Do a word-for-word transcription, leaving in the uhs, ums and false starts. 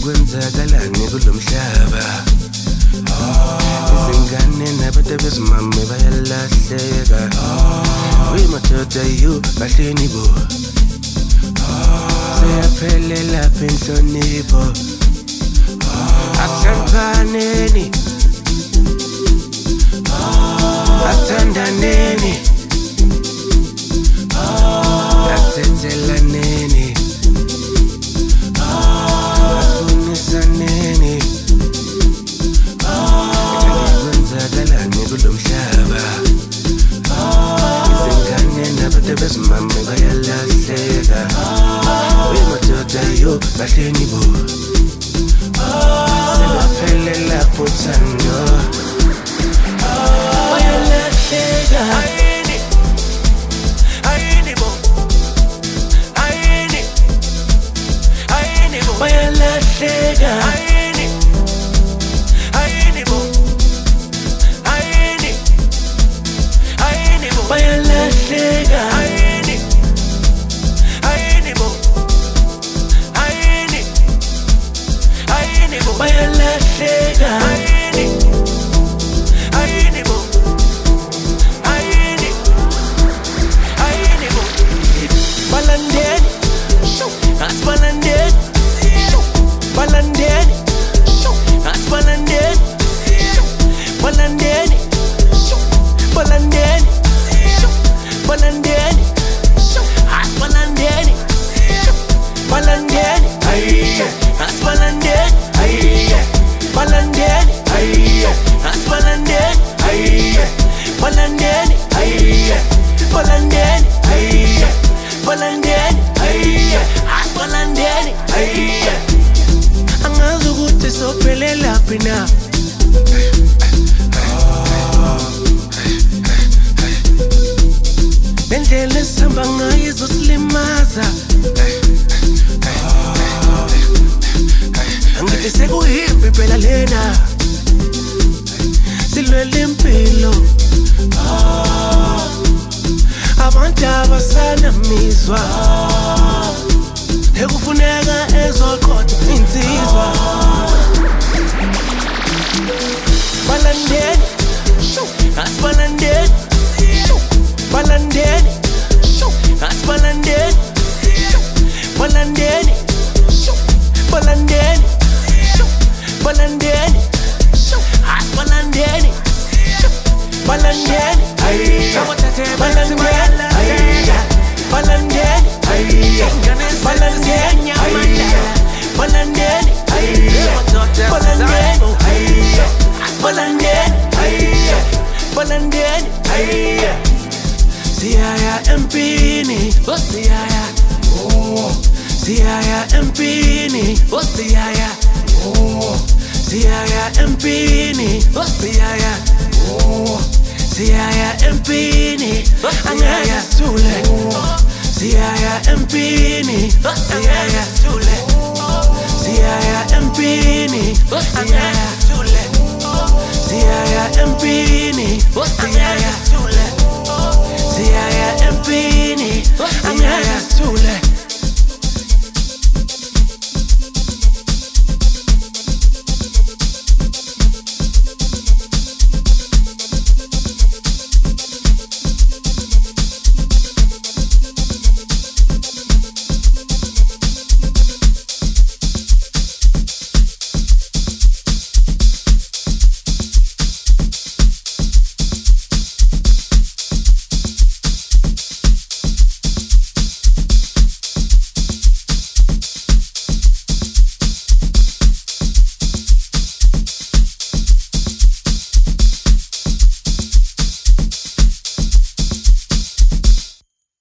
kwenzakalani kulomhlaba izingane nabantu besimame bayalahleka uyamadoda you bahleni bo seyaphelela pha inhlonipho akuhlanganeni athandaneni asethelaneni asunisaneni kwenzakalani kulomhlaba izingane nabantu besimame bayalahleka uyamadoda you bahleni bo sebaphelela pha uthando bayalahleka ayini ayini bo ayini ayini bo bayalahleka ayini ayini bo ayini ayini bo bayalahleka ayini ayini bo ayini ayini bo bayalahleka ayini ayini bo ayini ayini bo balandeni asibalandeni balandeni asibalandeni balandeni balandeni balandeni asibalandeni balandeni asibalandeni balandeni asibalandeni balandeni balandeni balandeni asibalandeni angazi ukuthi sophelela phi na lendlela esihamba ngayo izosilimaza angithi sekuyimpi phela lena silwela impilo abantu abasanamizwa ekufuneka ezoqotha insizwa balandeni asibalandeni balandeni asibalandeni balandeni balandeni balandeni asibalandeni balandeni balandeni balandeni balandeni balandeni balandeni balandeni siyaya empini siyaya siyaya empini siyaya siyaya empini siyaya siyaya empini angeke sithule siyaya empini siyaya sithule siyaya empini angeke sithule siyaya empini siyaya sithule siyaya